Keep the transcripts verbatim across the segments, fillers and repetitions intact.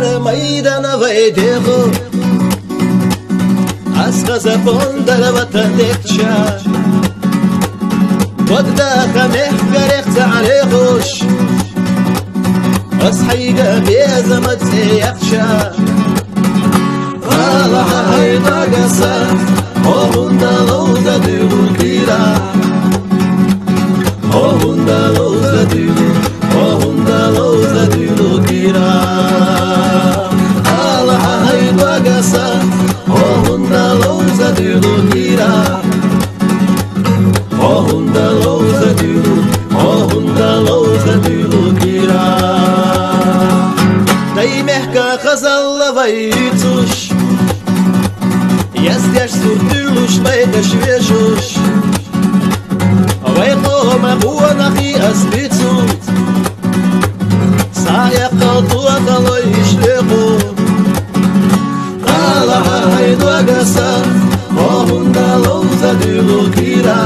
maydana vaydeho Asqaza pondara vatadekcha Wadda khameh garek ta'alehosh Ashiga beza matzeyakcha Allah hayda gasa Ohunda louza dilukira Ohunda louza dilu Ohunda louza dilukira Allah hayda gasa Ohunda louza dilukira Ohunda louza dilu Ohunda louza dilukira Daimehka khazalla vaytush Яздяш суртылуш майдаш вешуш Вайко махуанах и аспицут Сая калтуа калой ишлеху Аллаха хайду агаса Охунда лоуза дилу кира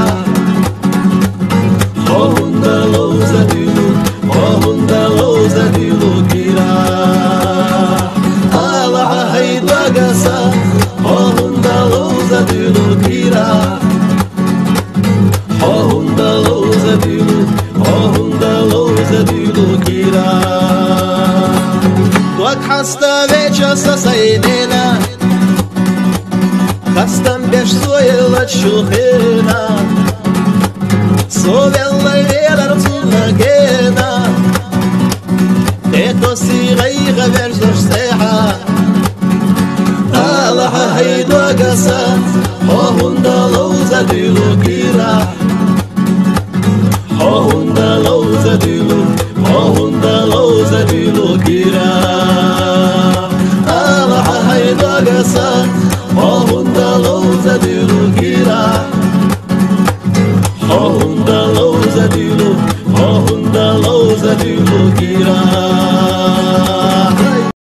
Охунда лоуза дилу Охунда лоуза дилу кира Аллаха хайду агаса Ohunda louza dilukira Ohunda louza dilu Ohunda louza dilukira Tuak hasta vecha sasaynena Hastam besh soyela chukhena Sovella vera rtuna gena Eto sigayga verzosh seha Allah haydu agasa Ohunda louza dilukira Ohunda louza dilu Ohunda louza dilukira Allah haydu agasa Ohunda louza dilukira Ohunda louza dilu Ohunda louza dilukira